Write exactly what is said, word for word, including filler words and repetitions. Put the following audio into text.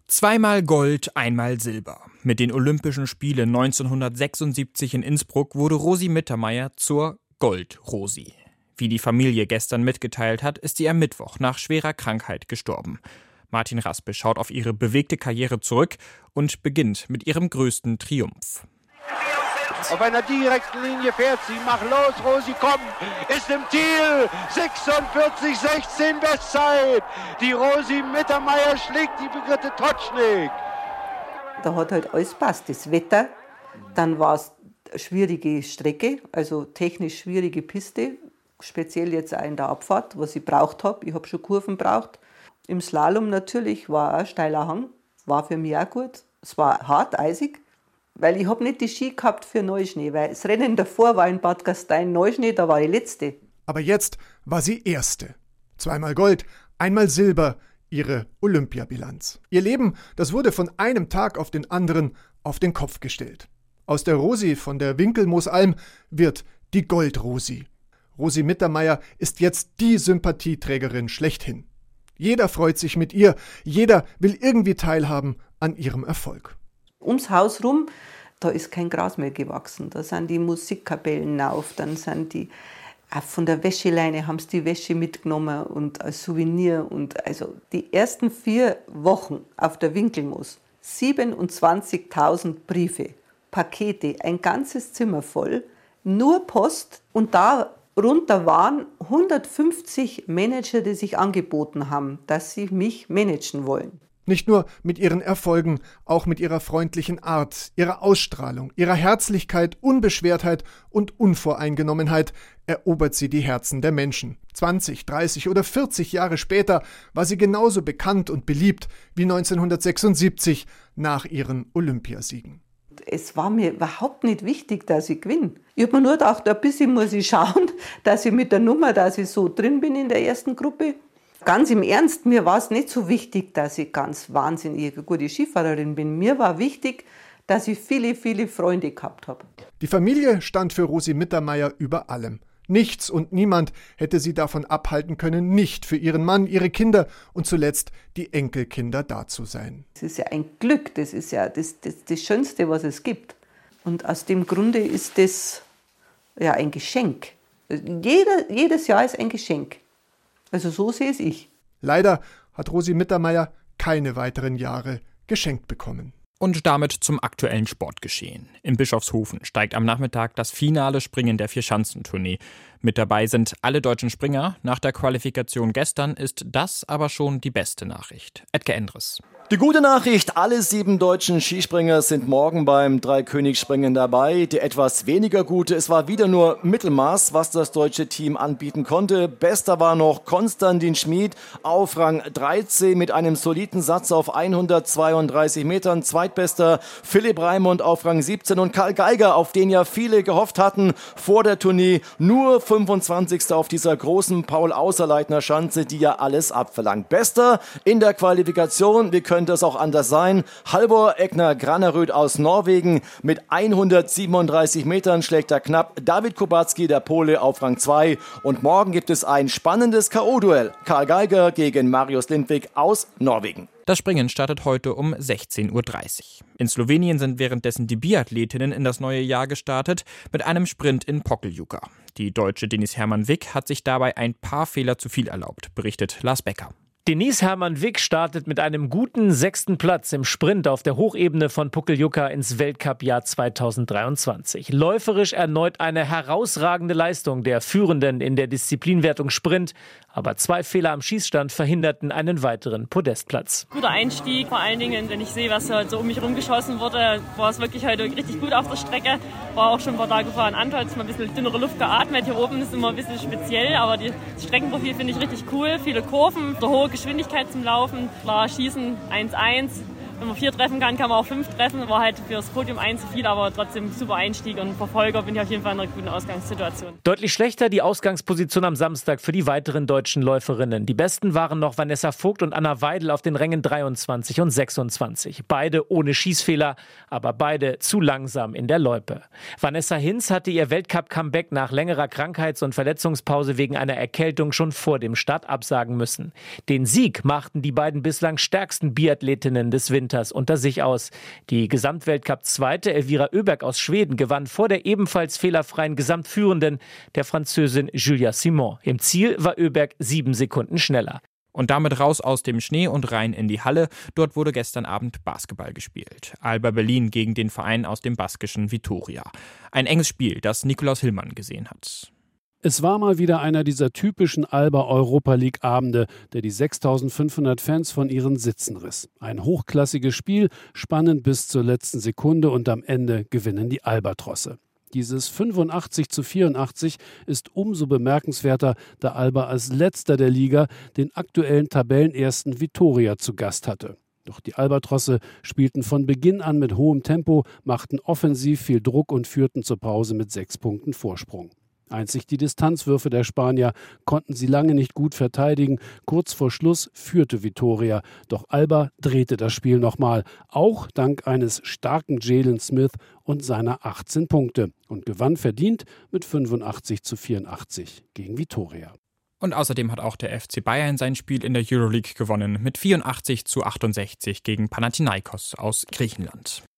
Zweimal Gold, einmal Silber. Mit den Olympischen Spielen neunzehnhundertsechsundsiebzig in Innsbruck wurde Rosi Mittermeier zur Gold-Rosi. Wie die Familie gestern mitgeteilt hat, ist sie am Mittwoch nach schwerer Krankheit gestorben. Martin Raspe schaut auf ihre bewegte Karriere zurück und beginnt mit ihrem größten Triumph. Auf einer direkten Linie fährt sie. Mach los, Rosi, komm. Ist im Ziel. sechsundvierzig sechzehn Bestzeit. Die Rosi Mittermeier schlägt die Brigitte Totschnig. Da hat halt alles passt. Das Wetter, dann war es eine schwierige Strecke, also technisch schwierige Piste. Speziell jetzt auch in der Abfahrt, was ich braucht habe. Ich habe schon Kurven braucht. Im Slalom natürlich war auch ein steiler Hang. War für mich auch gut. Es war hart, eisig. Weil ich habe nicht die Ski gehabt für Neuschnee, weil das Rennen davor war in Bad Gastein Neuschnee, da war ich Letzte. Aber jetzt war sie Erste. Zweimal Gold, einmal Silber, ihre Olympiabilanz. Ihr Leben, das wurde von einem Tag auf den anderen auf den Kopf gestellt. Aus der Rosi von der Winkelmoosalm wird die Gold-Rosi. Rosi Mittermeier ist jetzt die Sympathieträgerin schlechthin. Jeder freut sich mit ihr, jeder will irgendwie teilhaben an ihrem Erfolg. Ums Haus rum, da ist kein Gras mehr gewachsen. Da sind die Musikkapellen auf, dann sind die, auch von der Wäscheleine haben sie die Wäsche mitgenommen und als Souvenir. Und also die ersten vier Wochen auf der Winkelmoos, siebenundzwanzigtausend Briefe, Pakete, ein ganzes Zimmer voll, nur Post. Und da runter waren hundertfünfzig Manager, die sich angeboten haben, dass sie mich managen wollen. Nicht nur mit ihren Erfolgen, auch mit ihrer freundlichen Art, ihrer Ausstrahlung, ihrer Herzlichkeit, Unbeschwertheit und Unvoreingenommenheit erobert sie die Herzen der Menschen. zwanzig, dreißig oder vierzig Jahre später war sie genauso bekannt und beliebt wie neunzehnhundertsechsundsiebzig nach ihren Olympiasiegen. Es war mir überhaupt nicht wichtig, dass ich gewinne. Ich habe mir nur gedacht, ein bisschen muss ich schauen, dass ich mit der Nummer, dass ich so drin bin in der ersten Gruppe. Ganz im Ernst, mir war es nicht so wichtig, dass ich ganz wahnsinnig eine gute Skifahrerin bin. Mir war wichtig, dass ich viele, viele Freunde gehabt habe. Die Familie stand für Rosi Mittermeier über allem. Nichts und niemand hätte sie davon abhalten können, nicht für ihren Mann, ihre Kinder und zuletzt die Enkelkinder da zu sein. Das ist ja ein Glück, das ist ja das, das, das Schönste, was es gibt. Und aus dem Grunde ist das ja ein Geschenk. Jeder, jedes Jahr ist ein Geschenk. Also so sehe es ich. Leider hat Rosi Mittermeier keine weiteren Jahre geschenkt bekommen. Und damit zum aktuellen Sportgeschehen. In Bischofshofen steigt am Nachmittag das finale Springen der Vierschanzentournee. Mit dabei sind alle deutschen Springer. Nach der Qualifikation gestern ist das aber schon die beste Nachricht. Edgar Endres. Die gute Nachricht, alle sieben deutschen Skispringer sind morgen beim Dreikönigsspringen dabei. Die etwas weniger gute, es war wieder nur Mittelmaß, was das deutsche Team anbieten konnte. Bester war noch Konstantin Schmid auf Rang dreizehn mit einem soliden Satz auf hundertzweiunddreißig Metern. Zweitbester Philipp Raimund auf Rang siebzehn und Karl Geiger, auf den ja viele gehofft hatten vor der Tournee, nur fünfundzwanzigster auf dieser großen Paul-Außerleitner-Schanze, die ja alles abverlangt. Bester in der Qualifikation, wir können könnte es auch anders sein. Halvor Egner Graneröd aus Norwegen mit hundertsiebenunddreißig Metern schlägt er knapp David Kubacki, der Pole, auf Rang zwei. Und morgen gibt es ein spannendes K O-Duell. Karl Geiger gegen Marius Lindvik aus Norwegen. Das Springen startet heute um sechzehn Uhr dreißig. In Slowenien sind währenddessen die Biathletinnen in das neue Jahr gestartet mit einem Sprint in Pokljuka. Die Deutsche Denise Hermann-Wick hat sich dabei ein paar Fehler zu viel erlaubt, berichtet Lars Becker. Denise Hermann-Wick startet mit einem guten sechsten Platz im Sprint auf der Hochebene von Pokljuka ins Weltcup-Jahr zweitausenddreiundzwanzig. Läuferisch erneut eine herausragende Leistung der Führenden in der Disziplinwertung Sprint. Aber zwei Fehler am Schießstand verhinderten einen weiteren Podestplatz. Guter Einstieg, vor allen Dingen, wenn ich sehe, was halt so um mich rumgeschossen wurde, war es wirklich heute richtig gut auf der Strecke. War auch schon ein paar Tage vorher in Antolz, mal ein bisschen dünnere Luft geatmet. Hier oben ist immer ein bisschen speziell, aber das Streckenprofil finde ich richtig cool. Viele Kurven, eine hohe Geschwindigkeit zum Laufen, war Schießen eins eins. Wenn man vier treffen kann, kann man auch fünf treffen. War halt für das Podium ein zu viel, aber trotzdem super Einstieg und Verfolger bin ich auf jeden Fall in einer guten Ausgangssituation. Deutlich schlechter die Ausgangsposition am Samstag für die weiteren deutschen Läuferinnen. Die besten waren noch Vanessa Vogt und Anna Weidel auf den Rängen dreiundzwanzig und sechsundzwanzig. Beide ohne Schießfehler, aber beide zu langsam in der Loipe. Vanessa Hinz hatte ihr Weltcup-Comeback nach längerer Krankheits- und Verletzungspause wegen einer Erkältung schon vor dem Start absagen müssen. Den Sieg machten die beiden bislang stärksten Biathletinnen des Winters unter sich aus. Die Gesamtweltcup-Zweite Elvira Öberg aus Schweden gewann vor der ebenfalls fehlerfreien Gesamtführenden, der Französin Julia Simon. Im Ziel war Öberg sieben Sekunden schneller. Und damit raus aus dem Schnee und rein in die Halle. Dort wurde gestern Abend Basketball gespielt. Alba Berlin gegen den Verein aus dem baskischen Vitoria. Ein enges Spiel, das Nikolaus Hillmann gesehen hat. Es war mal wieder einer dieser typischen Alba-Europa-League-Abende, der die sechstausendfünfhundert Fans von ihren Sitzen riss. Ein hochklassiges Spiel, spannend bis zur letzten Sekunde und am Ende gewinnen die Albatrosse. Dieses fünfundachtzig zu vierundachtzig ist umso bemerkenswerter, da Alba als letzter der Liga den aktuellen Tabellenersten Vitoria zu Gast hatte. Doch die Albatrosse spielten von Beginn an mit hohem Tempo, machten offensiv viel Druck und führten zur Pause mit sechs Punkten Vorsprung. Einzig die Distanzwürfe der Spanier konnten sie lange nicht gut verteidigen. Kurz vor Schluss führte Vitoria. Doch Alba drehte das Spiel nochmal, auch dank eines starken Jalen Smith und seiner achtzehn Punkte und gewann verdient mit fünfundachtzig zu vierundachtzig gegen Vitoria. Und außerdem hat auch der F C Bayern sein Spiel in der Euroleague gewonnen mit vierundachtzig zu achtundsechzig gegen Panathinaikos aus Griechenland.